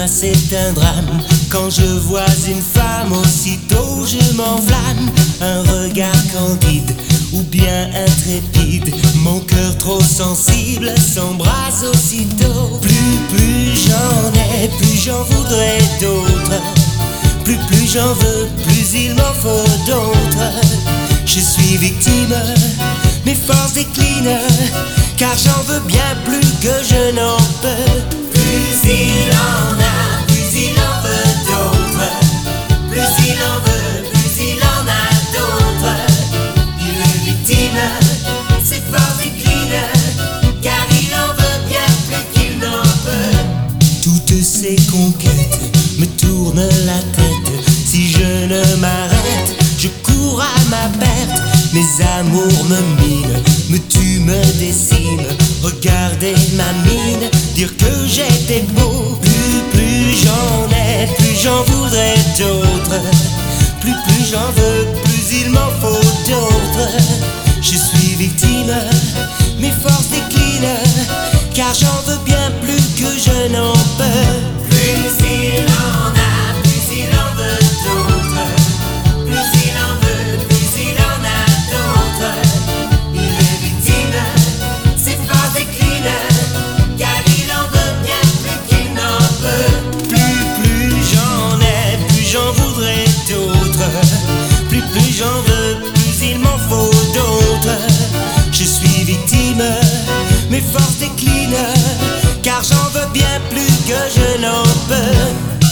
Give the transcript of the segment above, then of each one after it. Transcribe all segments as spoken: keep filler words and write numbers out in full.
c'est un drame. Quand je vois une femme, aussitôt je m'enflamme. Un regard candide ou bien intrépide, mon cœur trop sensible s'embrase aussitôt. Plus, plus j'en ai, plus j'en voudrais d'autres. Plus, plus j'en veux, plus il m'en faut d'autres. Je suis victime, mes forces déclinent, car j'en veux bien plus que je n'en peux. Plus il en a, plus il en veut d'autres. Plus il en veut, plus il en a d'autres. Il est victime, ses forces déclinent, car il en veut bien plus qu'il n'en peut. Toutes ces conquêtes me tournent la tête. Si je ne m'arrête, je cours à ma perte. Mes amours me minent, me tuent, me déciment. Regardez ma mine, dire que j'étais beau. Plus, plus j'en ai, plus j'en voudrais d'autres. Plus, plus j'en veux, plus il m'en faut d'autres. Je suis victime, mes forces déclinent, car j'en veux bien plus que je n'en peux. Plus il en a, plus il en veut d'autres. Plus il en veut, plus il en a d'autres. Il est victime, ses forces déclinent, car il en veut bien plus qu'il n'en peut. Plus, plus j'en ai, plus j'en voudrais d'autres. Plus, plus j'en veux, plus il m'en faut d'autres. Je suis victime, mes forces déclinent, car j'en veux bien plus que je n'en peux.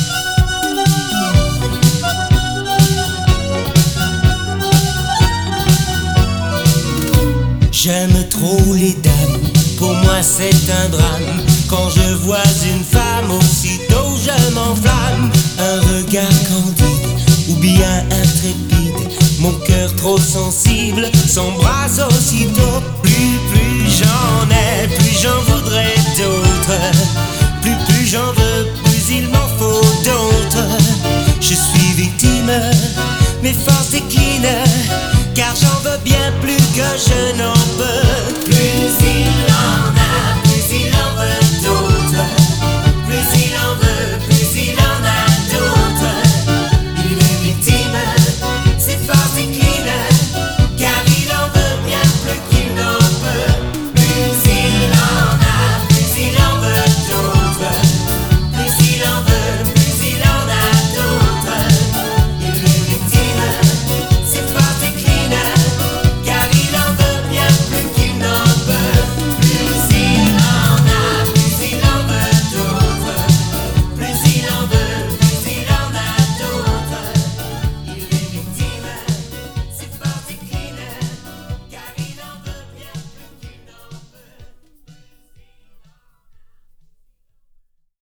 J'aime trop les dames, pour moi c'est un drame. Quand je vois une femme, aussitôt je m'enflamme. Un regard candide ou bien intrépide, mon cœur trop sensible s'embrase aussitôt. Plus, plus j'en ai, plus j'en voudrais d'autres. Plus, plus j'en veux, plus il m'en faut d'autres. Je suis victime, mes forces déclinent, car j'en veux bien plus que je n'en peux.